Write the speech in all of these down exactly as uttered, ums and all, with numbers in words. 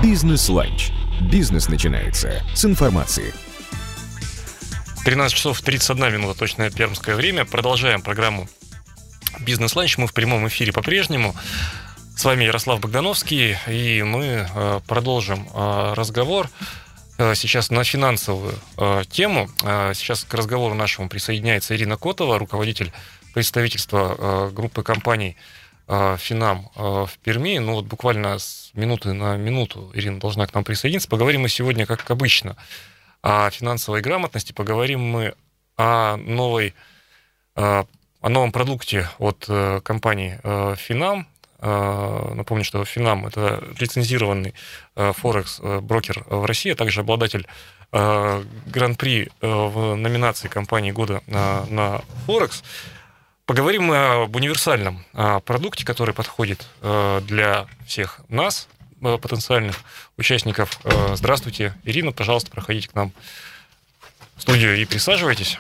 Бизнес-ланч. Бизнес начинается с информации. тринадцать часов тридцать одна минута, точное пермское время. Продолжаем программу «Бизнес-ланч». Мы в прямом эфире по-прежнему. С вами Ярослав Богдановский, и мы э, продолжим э, разговор э, сейчас на финансовую э, тему. Э, сейчас к разговору нашему присоединяется Ирина Котова, руководитель представительства э, группы компаний э, «Финам» э, в Перми. Ну вот буквально с минуты на минуту Ирина должна к нам присоединиться. Поговорим мы сегодня, как обычно, о финансовой грамотности. Поговорим мы о новой, э, о новом продукте от э, компании э, «Финам». Напомню, что Финам — это лицензированный форекс-брокер в России, а также обладатель гран-при в номинации компании года на Форекс. Поговорим мы об универсальном продукте, который подходит для всех нас, потенциальных участников. Здравствуйте, Ирина, пожалуйста, проходите к нам в студию и присаживайтесь.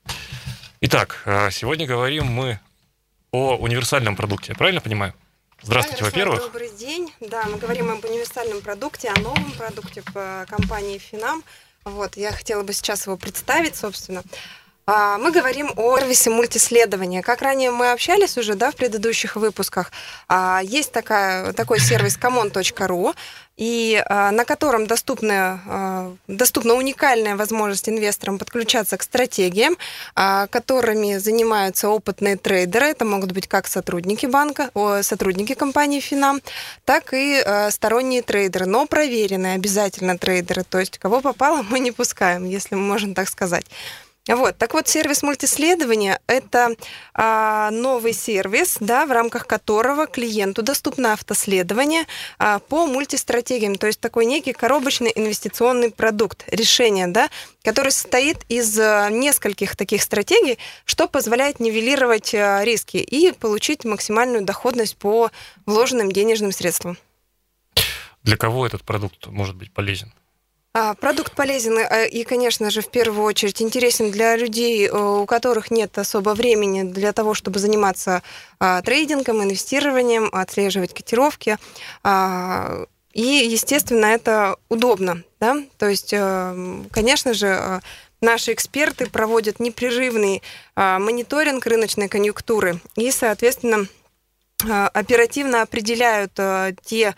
Итак, сегодня говорим мы о универсальном продукте, я правильно понимаю? Здравствуйте, да, во-первых. Добрый день. Да, мы говорим об универсальном продукте, о новом продукте по компании Финам. Вот, я хотела бы сейчас его представить, собственно. Мы говорим о сервисе мультисследования. Как ранее мы общались уже, да, в предыдущих выпусках, есть такая, такой сервис комон точка ру, и на котором доступна, доступна уникальная возможность инвесторам подключаться к стратегиям, которыми занимаются опытные трейдеры. Это могут быть как сотрудники банка, сотрудники компании Финам, так и сторонние трейдеры, но проверенные обязательно трейдеры. То есть кого попало, мы не пускаем, если мы можем так сказать. Вот, так вот, сервис мультисследования – это а, новый сервис, да, в рамках которого клиенту доступно автоследование а, по мультистратегиям, то есть такой некий коробочный инвестиционный продукт, решение, да, который состоит из а, нескольких таких стратегий, что позволяет нивелировать а, риски и получить максимальную доходность по вложенным денежным средствам. Для кого этот продукт может быть полезен? Продукт полезен и, конечно же, в первую очередь интересен для людей, у которых нет особо времени для того, чтобы заниматься трейдингом, инвестированием, отслеживать котировки. И, естественно, это удобно. Да? То есть, конечно же, наши эксперты проводят непрерывный мониторинг рыночной конъюнктуры и, соответственно, оперативно определяют те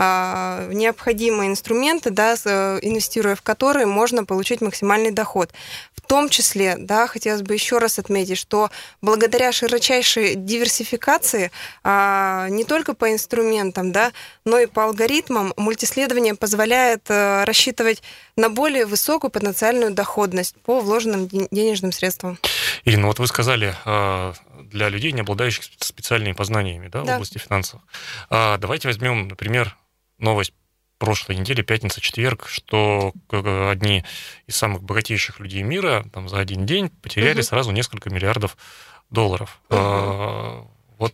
необходимые инструменты, да, инвестируя в которые можно получить максимальный доход. В том числе, да, хотелось бы еще раз отметить, что благодаря широчайшей диверсификации не только по инструментам, да, но и по алгоритмам мультисследование позволяет рассчитывать на более высокую потенциальную доходность по вложенным денежным средствам. Ирина, вот вы сказали, для людей, не обладающих специальными познаниями, да, да. в области финансов. Давайте возьмем, например, новость прошлой недели, пятница-четверг, что одни из самых богатейших людей мира там, за один день потеряли угу. сразу несколько миллиардов долларов. Угу. Вот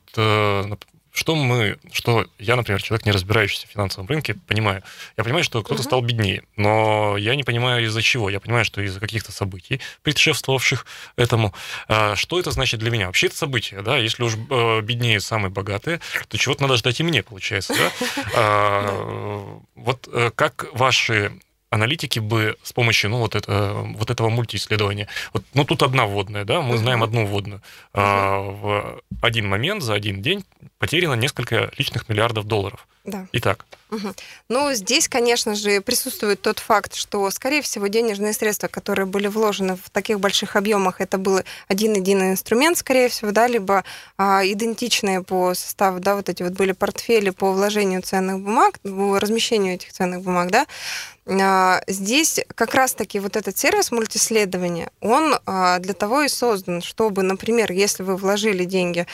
что мы, что я, например, человек, не разбирающийся в финансовом рынке, понимаю. Я понимаю, что кто-то uh-huh. стал беднее, но я не понимаю, из-за чего. Я понимаю, что из-за каких-то событий, предшествовавших этому. Что это значит для меня? Вообще это событие, да? Если уж беднее самые богатые, то чего-то надо ждать и мне, получается, да? Вот как ваши аналитики бы с помощью ну, вот, это, вот этого мультиисследования... Вот, ну, тут одна вводная, да, мы uh-huh. знаем одну вводную. Uh-huh. А, в один момент, за один день потеряно несколько личных миллиардов долларов. Да. Итак. Угу. Ну, здесь, конечно же, присутствует тот факт, что, скорее всего, денежные средства, которые были вложены в таких больших объемах, это был один-единый инструмент, скорее всего, да, либо а, идентичные по составу, да, вот эти вот были портфели по вложению ценных бумаг, по размещению этих ценных бумаг, да. А, здесь как раз-таки вот этот сервис мультисследования, он а, для того и создан, чтобы, например, если вы вложили деньги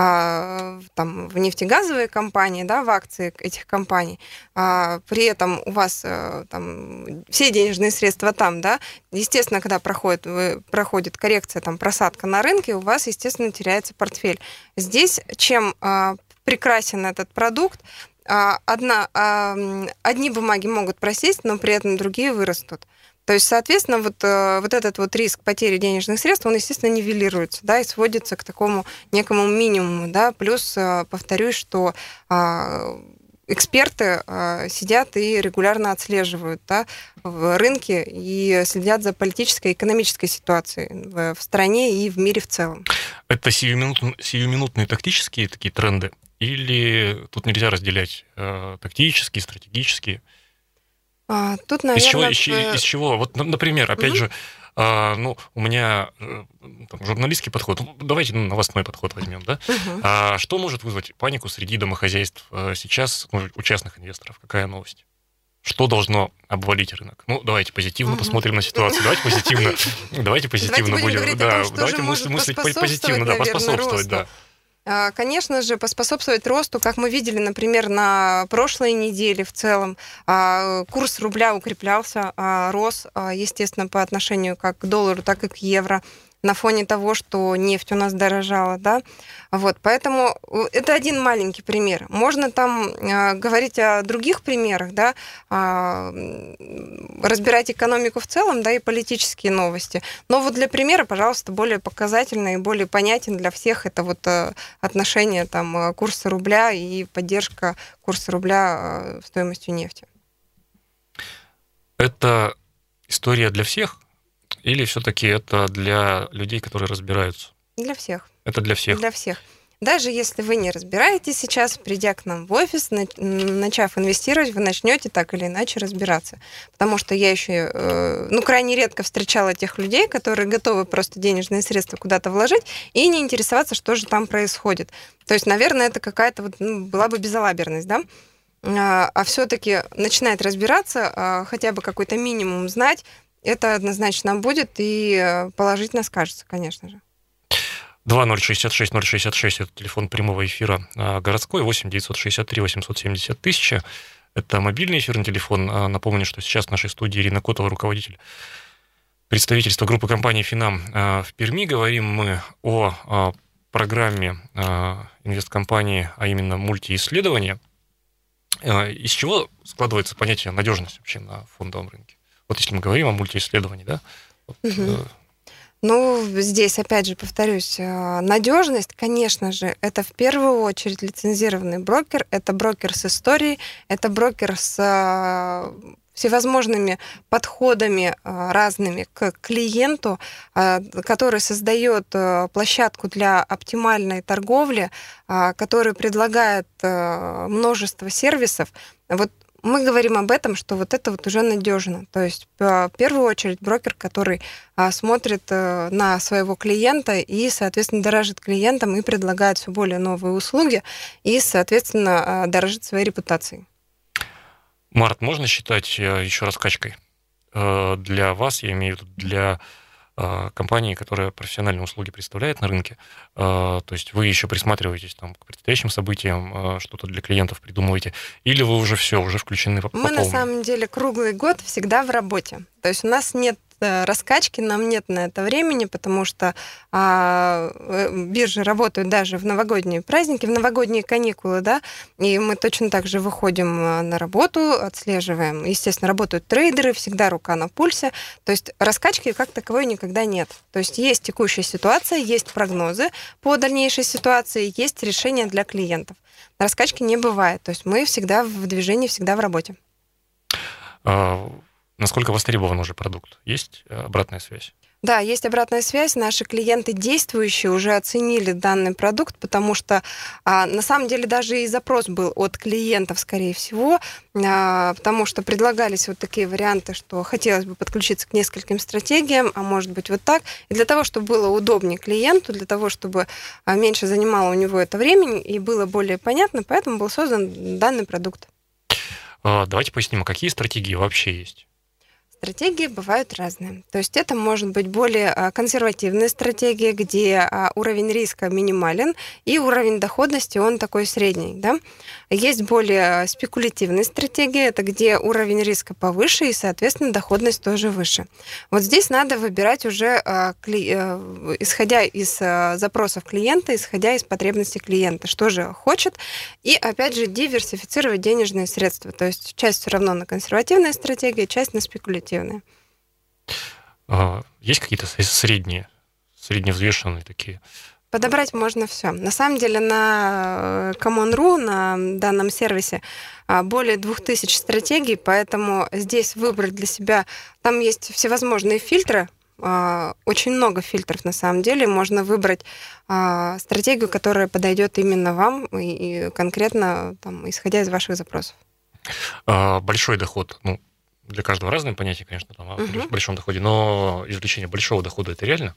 а, там, в нефтегазовые компании, да, в акции этих компаний, а, при этом у вас а, там, все денежные средства там, да, естественно, когда проходит, вы, проходит коррекция, там, просадка на рынке, у вас, естественно, теряется портфель. Здесь чем а, прекрасен этот продукт, а, одна, а, одни бумаги могут просесть, но при этом другие вырастут. То есть, соответственно, вот, вот этот вот риск потери денежных средств, он, естественно, нивелируется, да, и сводится к такому некому минимуму, да, плюс, повторюсь, что эксперты сидят и регулярно отслеживают, да, в рынке и следят за политической и экономической ситуацией в, в стране и в мире в целом. Это сиюминутные, сиюминутные тактические такие тренды? Или тут нельзя разделять э, тактические, стратегические? А, тут, наверное... Из чего? Из, из чего? Вот, например, опять mm-hmm. же, э, ну, у меня э, там, журналистский подход. Давайте ну, новостной подход возьмем, да? Mm-hmm. А что может вызвать панику среди домохозяйств э, сейчас, ну, у частных инвесторов? Какая новость? Что должно обвалить рынок? Ну, давайте позитивно mm-hmm. посмотрим на ситуацию. Давайте позитивно, давайте позитивно будем. Да, давайте мыслить позитивно, да, поспособствовать, да. Конечно же, поспособствовать росту, как мы видели, например, на прошлой неделе в целом, курс рубля укреплялся, рос, естественно, по отношению как к доллару, так и к евро, на фоне того, что нефть у нас дорожала, да, вот, поэтому это один маленький пример. Можно там э, говорить о других примерах, да, э, разбирать экономику в целом, да, и политические новости, но вот для примера, пожалуйста, более показательный и более понятен для всех это вот э, отношение там курса рубля и поддержка курса рубля э, стоимостью нефти. Это история для всех? Или все-таки это для людей, которые разбираются? Для всех. Это для всех? Для всех. Даже если вы не разбираетесь сейчас, придя к нам в офис, начав инвестировать, вы начнете так или иначе разбираться. Потому что я еще, ну, крайне редко встречала тех людей, которые готовы просто денежные средства куда-то вложить и не интересоваться, что же там происходит. То есть, наверное, это какая-то вот, ну, была бы безалаберность, да? А все-таки начинает разбираться, хотя бы какой-то минимум знать, это однозначно будет и положительно скажется, конечно же. два ноль шестьдесят шесть ноль шестьдесят шесть это телефон прямого эфира городской, восемь девятьсот шестьдесят три восемьсот семьдесят тысячи. Это мобильный эфирный телефон. Напомню, что сейчас в нашей студии Ирина Котова, руководитель представительства группы компании «Финам» в Перми. Говорим мы о программе инвесткомпании, а именно мультиисследования. Из чего складывается понятие надежность вообще на фондовом рынке? Вот если мы говорим о мультиисследовании, да? Вот, угу. Ну, здесь, опять же, повторюсь, надежность, конечно же, это в первую очередь лицензированный брокер, это брокер с историей, это брокер с всевозможными подходами разными к клиенту, который создает площадку для оптимальной торговли, который предлагает множество сервисов. Вот мы говорим об этом, что вот это вот уже надежно. То есть, в первую очередь, брокер, который смотрит на своего клиента и, соответственно, дорожит клиентам и предлагает все более новые услуги и, соответственно, дорожит своей репутацией. Март, можно считать еще раскачкой для вас, я имею в виду для компании, которая профессиональные услуги представляет на рынке, то есть вы еще присматриваетесь там, к предстоящим событиям, что-то для клиентов придумываете, или вы уже все, уже включены по полной? Мы на самом деле круглый год всегда в работе. То есть у нас нет раскачки, нам нет на это времени, потому что а, биржи работают даже в новогодние праздники, в новогодние каникулы, да, и мы точно так же выходим на работу, отслеживаем. Естественно, работают трейдеры, всегда рука на пульсе, то есть раскачки как таковой никогда нет. То есть есть текущая ситуация, есть прогнозы по дальнейшей ситуации, есть решения для клиентов. Раскачки не бывает, то есть мы всегда в движении, всегда в работе. Насколько востребован уже продукт? Есть обратная связь? Да, есть обратная связь. Наши клиенты действующие уже оценили данный продукт, потому что а, на самом деле даже и запрос был от клиентов, скорее всего, а, потому что предлагались вот такие варианты, что хотелось бы подключиться к нескольким стратегиям, а может быть вот так. И для того, чтобы было удобнее клиенту, для того, чтобы а, меньше занимало у него это времени и было более понятно, поэтому был создан данный продукт. Давайте поясним, а какие стратегии вообще есть? Стратегии бывают разные. То есть это может быть более консервативная стратегия, где уровень риска минимален и уровень доходности он такой средний. Да? Есть более спекулятивные стратегии, это где уровень риска повыше и, соответственно, доходность тоже выше. Вот здесь надо выбирать уже исходя из запросов клиента, исходя из потребностей клиента, что же хочет, и, опять же, диверсифицировать денежные средства. То есть часть все равно на консервативные стратегии, часть на спекулятивные. Есть какие-то средние, средневзвешенные такие Подобрать можно все. На самом деле на Common точка ру, на данном сервисе, более двух тысяч стратегий, поэтому здесь выбрать для себя... Там есть всевозможные фильтры, очень много фильтров на самом деле. Можно выбрать стратегию, которая подойдет именно вам и конкретно там, исходя из ваших запросов. Большой доход, ну, для каждого разное понятие, конечно, там, о угу. большом доходе, но извлечение большого дохода – это реально?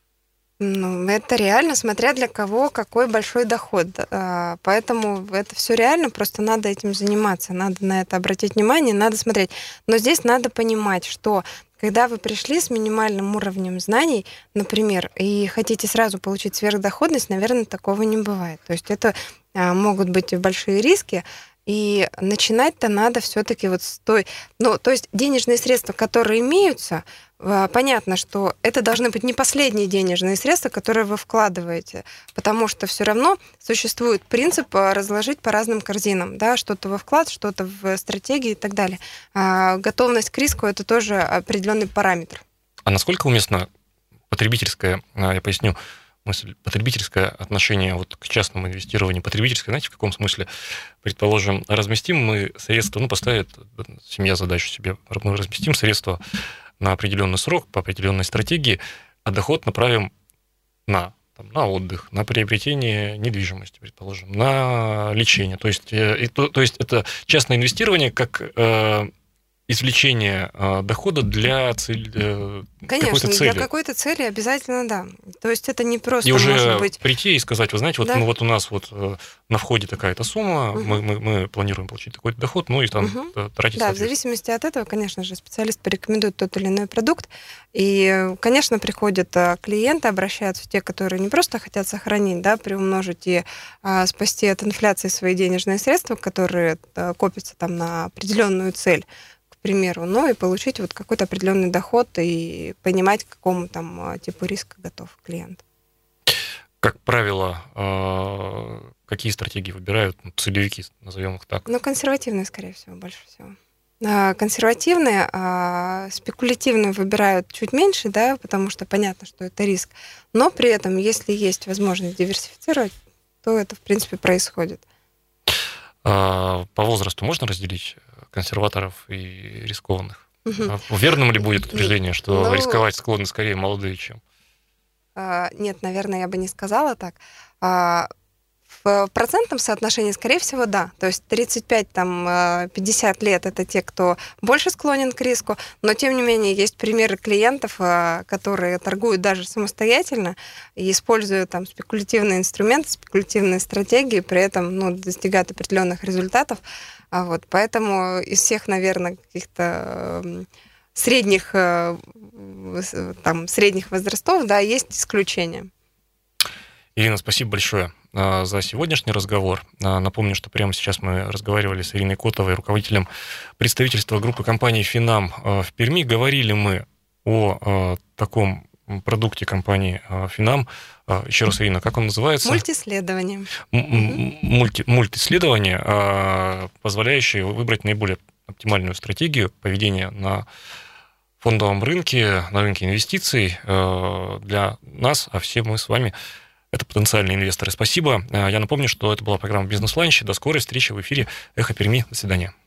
Ну, это реально, смотря для кого какой большой доход. Поэтому это все реально, просто надо этим заниматься, надо на это обратить внимание, надо смотреть. Но здесь надо понимать, что когда вы пришли с минимальным уровнем знаний, например, и хотите сразу получить сверхдоходность, наверное, такого не бывает. То есть это могут быть большие риски, и начинать-то надо все-таки вот с той... Ну, то есть денежные средства, которые имеются, понятно, что это должны быть не последние денежные средства, которые вы вкладываете, потому что все равно существует принцип разложить по разным корзинам, да, что-то во вклад, что-то в стратегии и так далее. А готовность к риску – это тоже определенный параметр. А насколько уместно потребительское, я поясню, мысль, потребительское отношение вот к частному инвестированию. Потребительское, знаете, в каком смысле? Предположим, разместим мы средства, ну, поставит семья задачу себе, мы разместим средства на определенный срок, по определенной стратегии, а доход направим на, там, на отдых, на приобретение недвижимости, предположим, на лечение. То есть, и, то, то есть это частное инвестирование как э, извлечение э, дохода для цель, э, Конечно, какой-то цели. Для какой-то цели обязательно, да. То есть это не просто и уже может быть... прийти и сказать, вы знаете, вот, да? ну, вот у нас вот э, на входе такая-то сумма, угу. мы, мы, мы планируем получить такой-то доход, ну и там угу. тратить. Да, в зависимости от этого, конечно же, специалист порекомендует тот или иной продукт. И, конечно, приходят клиенты, обращаются те, которые не просто хотят сохранить, да, приумножить и а, спасти от инфляции свои денежные средства, которые а, копятся там на определенную цель, к примеру, ну и получить вот какой-то определенный доход и понимать, к какому там типу риска готов клиент. Как правило, какие стратегии выбирают целевики, назовем их так? Ну, консервативные, скорее всего, больше всего. Консервативные, а спекулятивные выбирают чуть меньше, да, потому что понятно, что это риск. Но при этом, если есть возможность диверсифицировать, то это, в принципе, происходит. А по возрасту можно разделить консерваторов и рискованных? Угу. Верным ли будет утверждение, что ну, рисковать склонны скорее молодые, чем... Нет, наверное, я бы не сказала так. В процентном соотношении, скорее всего, да. То есть тридцать пять пятьдесят лет – это те, кто больше склонен к риску, но, тем не менее, есть примеры клиентов, которые торгуют даже самостоятельно и используя там спекулятивные инструменты, спекулятивные стратегии, при этом ну, достигают определенных результатов. Вот. Поэтому из всех, наверное, каких-то средних, там, средних возрастов, да, есть исключения. Ирина, спасибо большое за сегодняшний разговор. Напомню, что прямо сейчас мы разговаривали с Ириной Котовой, руководителем представительства группы компании «Финам» в Перми. Говорили мы о таком продукте компании «Финам». Еще раз, Ирина, как он называется? Мультисследование. Мульти, мультисследование, позволяющее выбрать наиболее оптимальную стратегию поведения на фондовом рынке, на рынке инвестиций для нас, а все мы с вами – это потенциальные инвесторы. Спасибо. Я напомню, что это была программа «Бизнес Ланч». До скорой встречи в эфире «Эхо Перми». До свидания.